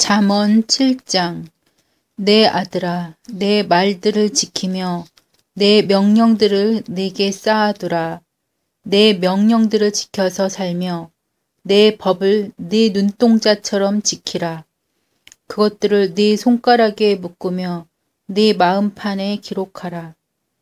잠언 7장. 내 아들아, 내 말들을 지키며 내 명령들을 내게 쌓아두라. 내 명령들을 지켜서 살며 내 법을 네 눈동자처럼 지키라. 그것들을 네 손가락에 묶으며 네 마음판에 기록하라.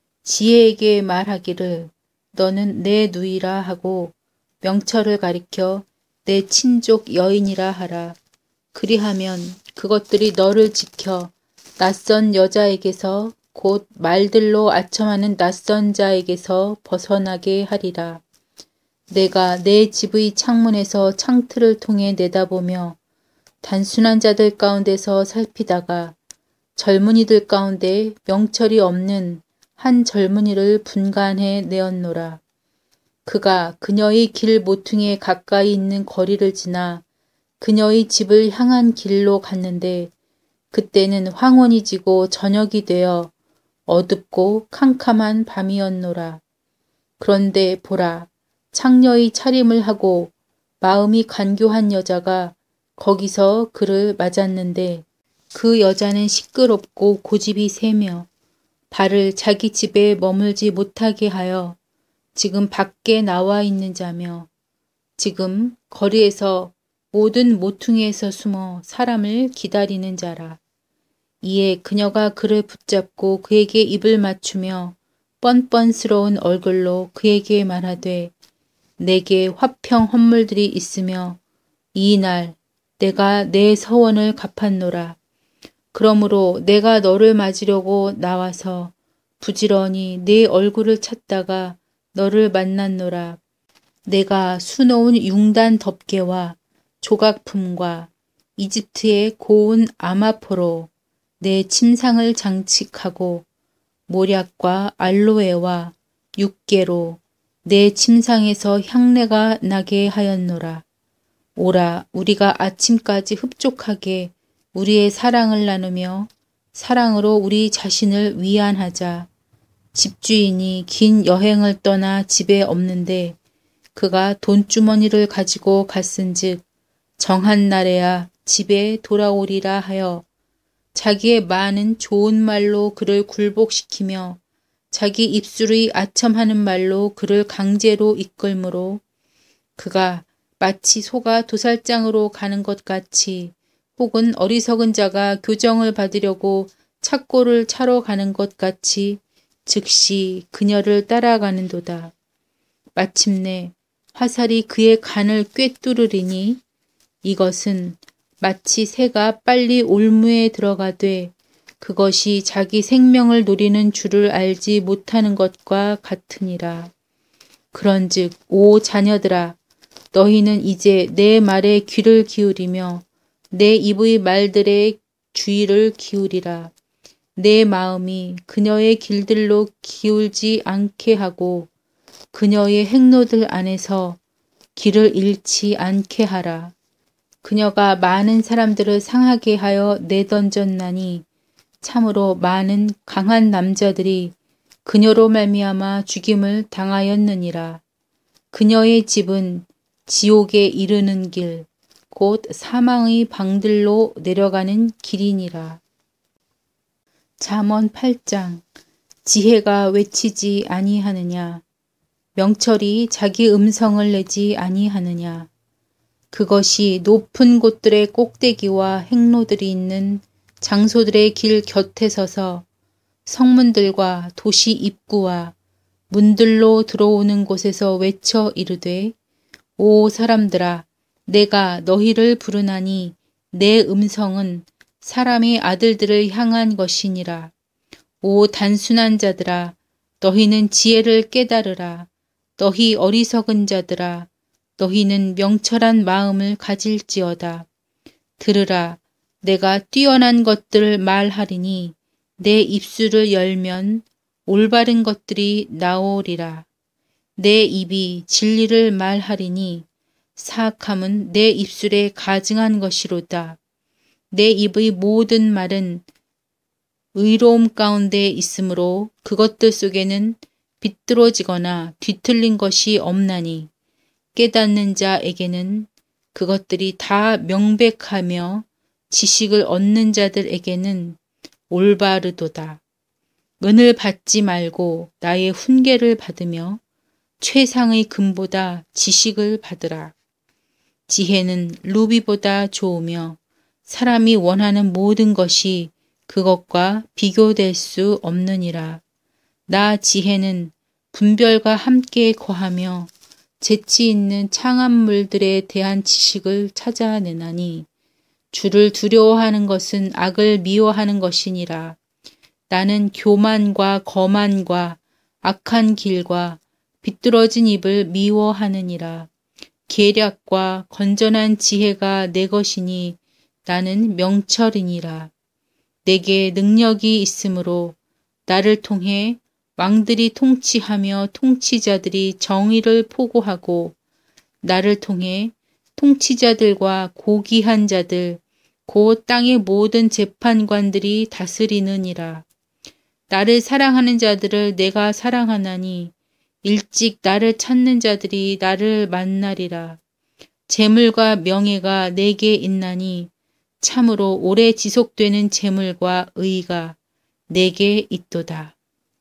지혜에게 말하기를 너는 내 누이라 하고 명철을 가리켜 내 친족 여인이라 하라. 그리하면 그것들이 너를 지켜 낯선 여자에게서 곧 말들로 아첨하는 낯선 자에게서 벗어나게 하리라. 내가 내 집의 창문에서 창틀을 통해 내다보며 단순한 자들 가운데서 살피다가 젊은이들 가운데 명철이 없는 한 젊은이를 분간해 내었노라. 그가 그녀의 길 모퉁이에 가까이 있는 거리를 지나 그녀의 집을 향한 길로 갔는데 그때는 황혼이 지고 저녁이 되어 어둡고 캄캄한 밤이었노라. 그런데 보라, 창녀의 차림을 하고 마음이 간교한 여자가 거기서 그를 맞았는데 그 여자는 시끄럽고 고집이 세며 발을 자기 집에 머물지 못하게 하여 지금 밖에 나와 있는 자며 지금 거리에서 모든 모퉁이에서 숨어 사람을 기다리는 자라. 이에 그녀가 그를 붙잡고 그에게 입을 맞추며 뻔뻔스러운 얼굴로 그에게 말하되 내게 화평 헌물들이 있으며 이 날 내가 내 서원을 갚았노라. 그러므로 내가 너를 맞으려고 나와서 부지런히 네 얼굴을 찾다가 너를 만났노라. 내가 수놓은 융단 덮개와 조각품과 이집트의 고운 아마포로 내 침상을 장식하고 모략과 알로에와 육개로 내 침상에서 향내가 나게 하였노라. 오라, 우리가 아침까지 흡족하게 우리의 사랑을 나누며 사랑으로 우리 자신을 위안하자. 집주인이 긴 여행을 떠나 집에 없는데 그가 돈주머니를 가지고 갔은즉 정한 날에야 집에 돌아오리라 하여 자기의 많은 좋은 말로 그를 굴복시키며 자기 입술의 아첨하는 말로 그를 강제로 이끌므로 그가 마치 소가 도살장으로 가는 것 같이 혹은 어리석은 자가 교정을 받으려고 착고를 차러 가는 것 같이 즉시 그녀를 따라가는도다. 마침내 화살이 그의 간을 꿰뚫으리니 이것은 마치 새가 빨리 올무에 들어가되 그것이 자기 생명을 노리는 줄을 알지 못하는 것과 같으니라. 그런즉 오 자녀들아, 너희는 이제 내 말에 귀를 기울이며 내 입의 말들에 주의를 기울이라. 내 마음이 그녀의 길들로 기울지 않게 하고 그녀의 행로들 안에서 길을 잃지 않게 하라. 그녀가 많은 사람들을 상하게 하여 내던졌나니 참으로 많은 강한 남자들이 그녀로 말미암아 죽임을 당하였느니라. 그녀의 집은 지옥에 이르는 길, 곧 사망의 방들로 내려가는 길이니라. 잠언 8장. 지혜가 외치지 아니하느냐? 명철이 자기 음성을 내지 아니하느냐? 그것이 높은 곳들의 꼭대기와 행로들이 있는 장소들의 길 곁에 서서 성문들과 도시 입구와 문들로 들어오는 곳에서 외쳐 이르되 오 사람들아, 내가 너희를 부르나니 내 음성은 사람의 아들들을 향한 것이니라. 오 단순한 자들아, 너희는 지혜를 깨달으라. 너희 어리석은 자들아, 너희는 명철한 마음을 가질지어다. 들으라, 내가 뛰어난 것들을 말하리니 내 입술을 열면 올바른 것들이 나오리라. 내 입이 진리를 말하리니 사악함은 내 입술에 가증한 것이로다. 내 입의 모든 말은 의로움 가운데 있으므로 그것들 속에는 비뚤어지거나 뒤틀린 것이 없나니 깨닫는 자에게는 그것들이 다 명백하며 지식을 얻는 자들에게는 올바르도다. 은을 받지 말고 나의 훈계를 받으며 최상의 금보다 지식을 받으라. 지혜는 루비보다 좋으며 사람이 원하는 모든 것이 그것과 비교될 수 없느니라. 나 지혜는 분별과 함께 거하며 재치 있는 창암물들에 대한 지식을 찾아내나니 주를 두려워하는 것은 악을 미워하는 것이니라. 나는 교만과 거만과 악한 길과 비뚤어진 입을 미워하느니라. 계략과 건전한 지혜가 내 것이니 나는 명철이니라. 내게 능력이 있으므로 나를 통해 왕들이 통치하며 통치자들이 정의를 포고하고 나를 통해 통치자들과 고귀한 자들 곧 땅의 모든 재판관들이 다스리느니라. 나를 사랑하는 자들을 내가 사랑하나니 일찍 나를 찾는 자들이 나를 만나리라. 재물과 명예가 내게 있나니 참으로 오래 지속되는 재물과 의가 내게 있도다.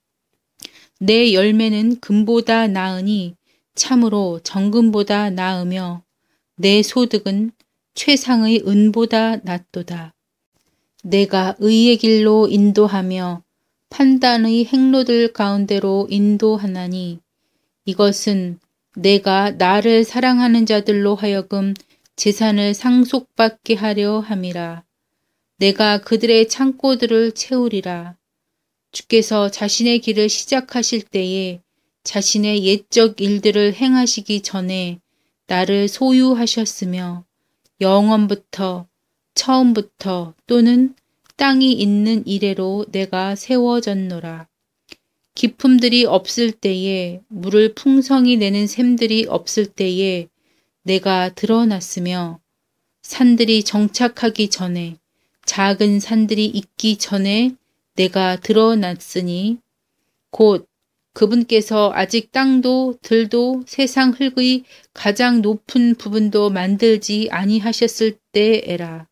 내 열매는 금보다 나으니 참으로 정금보다 나으며 내 소득은 최상의 은보다 낫도다. 내가 의의 길로 인도하며 판단의 행로들 가운데로 인도하나니 이것은 내가 나를 사랑하는 자들로 하여금 재산을 상속받게 하려 함이라. 내가 그들의 창고들을 채우리라. 주께서 자신의 길을 시작하실 때에 자신의 옛적 일들을 행하시기 전에 나를 소유하셨으며 영원부터 처음부터 또는 땅이 있는 이래로 내가 세워졌노라. 기품들이 없을 때에 물을 풍성히 내는 샘들이 없을 때에 내가 드러났으며 산들이 정착하기 전에 작은 산들이 있기 전에 내가 드러났으니 곧 그분께서 아직 땅도 들도 세상 흙의 가장 높은 부분도 만들지 아니하셨을 때에라.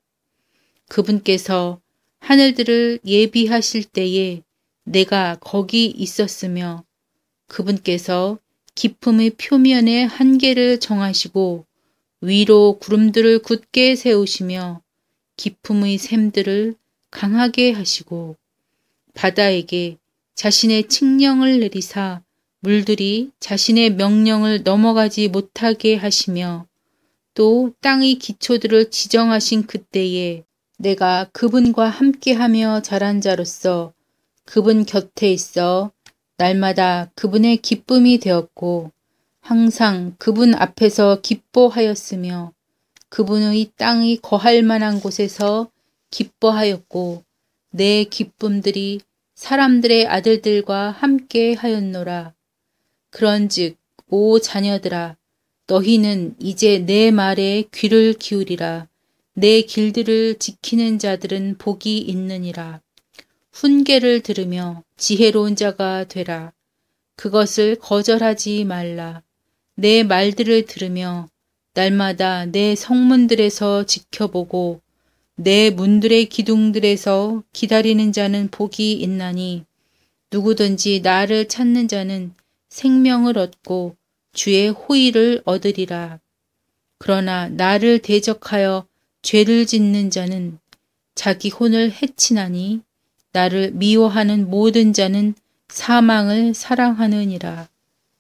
그분께서 하늘들을 예비하실 때에 내가 거기 있었으며 그분께서 깊음의 표면에 한계를 정하시고 위로 구름들을 굳게 세우시며 깊음의 샘들을 강하게 하시고 바다에게 자신의 칙령을 내리사 물들이 자신의 명령을 넘어가지 못하게 하시며 또 땅의 기초들을 지정하신 그때에 내가 그분과 함께하며 자란 자로서 그분 곁에 있어 날마다 그분의 기쁨이 되었고 항상 그분 앞에서 기뻐하였으며 그분의 땅이 거할 만한 곳에서 기뻐하였고 내 기쁨들이 사람들의 아들들과 함께 하였노라. 그런즉 오 자녀들아 너희는 이제 내 말에 귀를 기울이라. 내 길들을 지키는 자들은 복이 있느니라. 훈계를 들으며 지혜로운 자가 되라. 그것을 거절하지 말라. 내 말들을 들으며 날마다 내 성문들에서 지켜보고 내 문들의 기둥들에서 기다리는 자는 복이 있나니 누구든지 나를 찾는 자는 생명을 얻고 주의 호의를 얻으리라. 그러나 나를 대적하여 죄를 짓는 자는 자기 혼을 해치나니 나를 미워하는 모든 자는 사망을 사랑하느니라.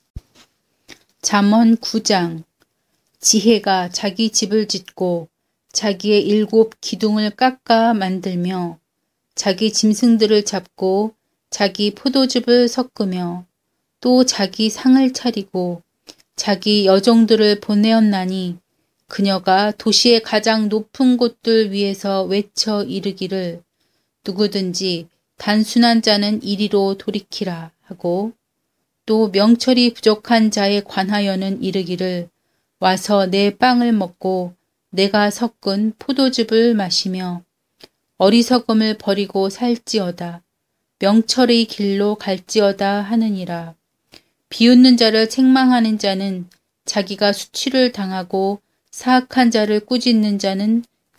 잠언 9장. 지혜가 자기 집을 짓고 자기의 7 기둥을 깎아 만들며 자기 짐승들을 잡고 자기 포도즙을 섞으며 또 자기 상을 차리고 자기 여종들을 보내었나니 그녀가 도시의 가장 높은 곳들 위에서 외쳐 이르기를 누구든지 단순한 자는 이리로 돌이키라 하고 또 명철이 부족한 자에 관하여는 이르기를 와서 내 빵을 먹고 내가 섞은 포도즙을 마시며 어리석음을 버리고 살지어다. 명철의 길로 갈지어다 하느니라. 비웃는 자를 책망하는 자는 자기가 수치를 당하고 사악한 자를 꾸짖는 자는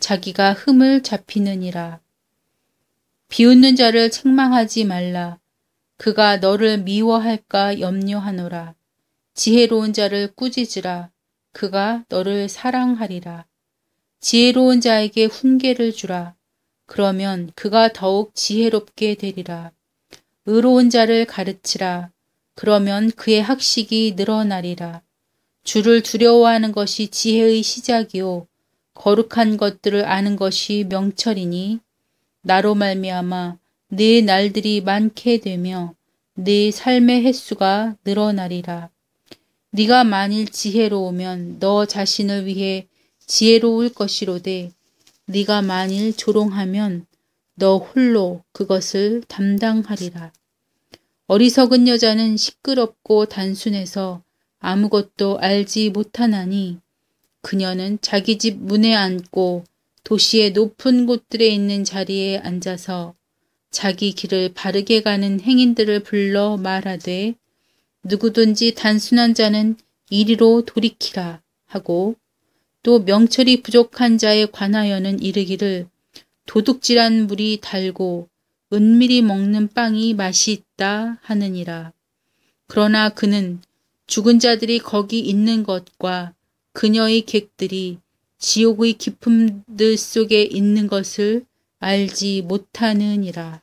자기가 흠을 잡히느니라. 비웃는 자를 책망하지 말라. 그가 너를 미워할까 염려하노라. 지혜로운 자를 꾸짖으라. 그가 너를 사랑하리라. 지혜로운 자에게 훈계를 주라. 그러면 그가 더욱 지혜롭게 되리라. 의로운 자를 가르치라. 그러면 그의 학식이 늘어나리라. 주를 두려워하는 것이 지혜의 시작이요 거룩한 것들을 아는 것이 명철이니 나로 말미암아 네 날들이 많게 되며 네 삶의 횟수가 늘어나리라. 네가 만일 지혜로우면 너 자신을 위해 지혜로울 것이로되 네가 만일 조롱하면 너 홀로 그것을 담당하리라. 어리석은 여자는 시끄럽고 단순해서 아무것도 알지 못하나니 그녀는 자기 집 문에 앉고 도시의 높은 곳들에 있는 자리에 앉아서 자기 길을 바르게 가는 행인들을 불러 말하되 누구든지 단순한 자는 이리로 돌이키라 하고 또 명철이 부족한 자에 관하여는 이르기를 도둑질한 물이 달고 은밀히 먹는 빵이 맛이 있다 하느니라. 그러나 그는 죽은 자들이 거기 있는 것과 그녀의 객들이 지옥의 깊음들 속에 있는 것을 알지 못하느니라.